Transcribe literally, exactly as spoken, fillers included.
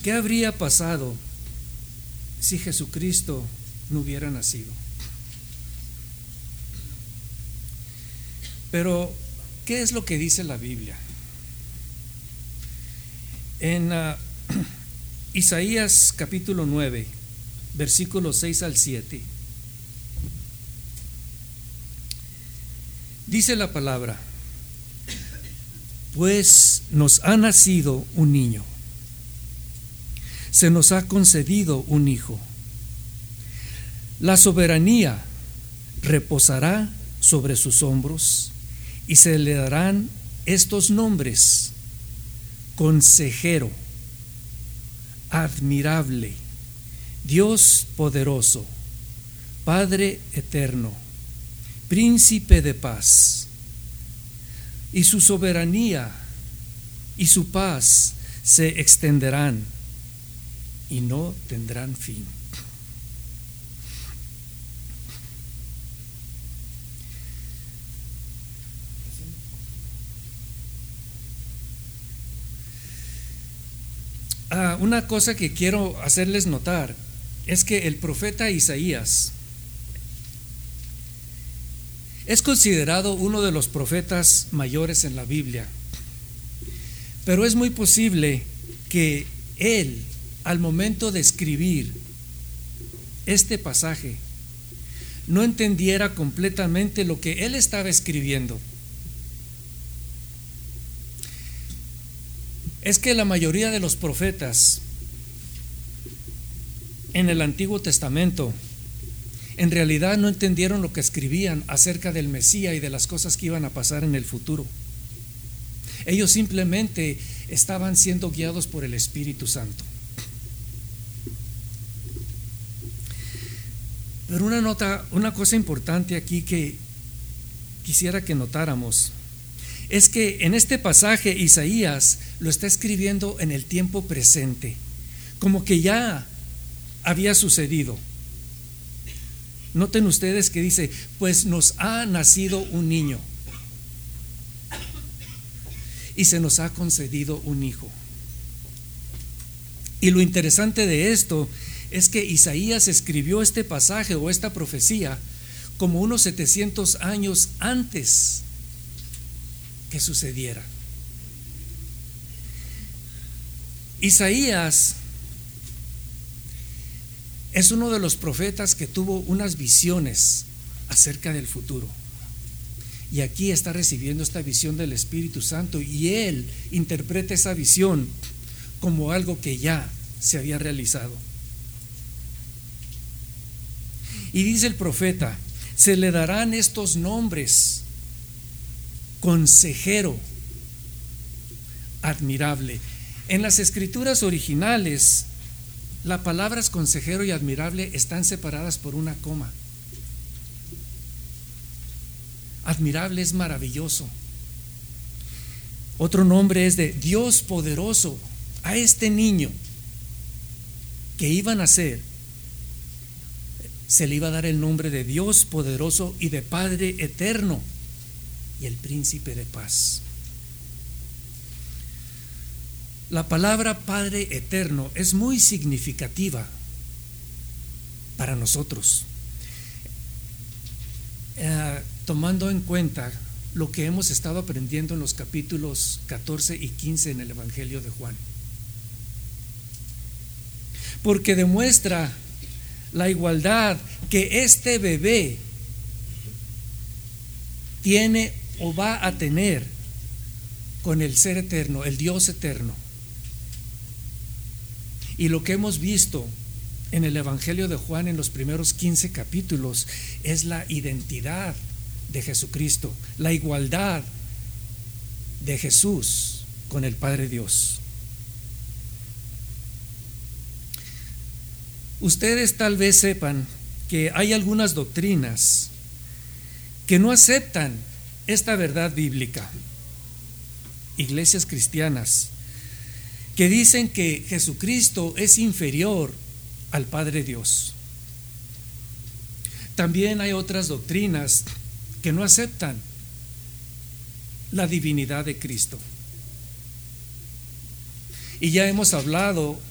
¿qué habría pasado si Jesucristo no hubiera nacido? Pero, ¿qué es lo que dice la Biblia? En uh, Isaías capítulo nueve, versículos seis al siete, dice la palabra: pues nos ha nacido un niño, se nos ha concedido un hijo, la soberanía reposará sobre sus hombros y se le darán estos nombres: Consejero, Admirable, Dios poderoso, Padre eterno, Príncipe de paz. Y su soberanía y su paz se extenderán y no tendrán fin. Ah, una cosa que quiero hacerles notar es que el profeta Isaías es considerado uno de los profetas mayores en la Biblia, pero es muy posible que él, al momento de escribir este pasaje, no entendiera completamente lo que él estaba escribiendo. Es que la mayoría de los profetas en el Antiguo Testamento en realidad no entendieron lo que escribían acerca del Mesías y de las cosas que iban a pasar en el futuro. Ellos simplemente estaban siendo guiados por el Espíritu Santo. Pero una nota, una cosa importante aquí que quisiera que notáramos es que en este pasaje Isaías lo está escribiendo en el tiempo presente, como que ya había sucedido. Noten ustedes que dice: pues nos ha nacido un niño y se nos ha concedido un hijo. Y lo interesante de esto es que Isaías escribió este pasaje o esta profecía como unos setecientos años antes que sucediera. Isaías es uno de los profetas que tuvo unas visiones acerca del futuro, y aquí está recibiendo esta visión del Espíritu Santo, y él interpreta esa visión como algo que ya se había realizado. Y dice el profeta: se le darán estos nombres: Consejero, Admirable. En las escrituras originales, las palabras consejero y admirable están separadas por una coma. Admirable es maravilloso. Otro nombre es de Dios poderoso. A este niño que iba a nacer se le iba a dar el nombre de Dios poderoso y de Padre eterno y el Príncipe de paz. La palabra Padre eterno es muy significativa para nosotros, eh, tomando en cuenta lo que hemos estado aprendiendo en los capítulos catorce y quince en el Evangelio de Juan, porque demuestra la igualdad que este bebé tiene o va a tener con el ser eterno, el Dios eterno. Y lo que hemos visto en el Evangelio de Juan en los primeros quince capítulos es la identidad de Jesucristo, la igualdad de Jesús con el Padre Dios. Ustedes tal vez sepan que hay algunas doctrinas que no aceptan esta verdad bíblica. Iglesias cristianas que dicen que Jesucristo es inferior al Padre Dios. También hay otras doctrinas que no aceptan la divinidad de Cristo. Y ya hemos hablado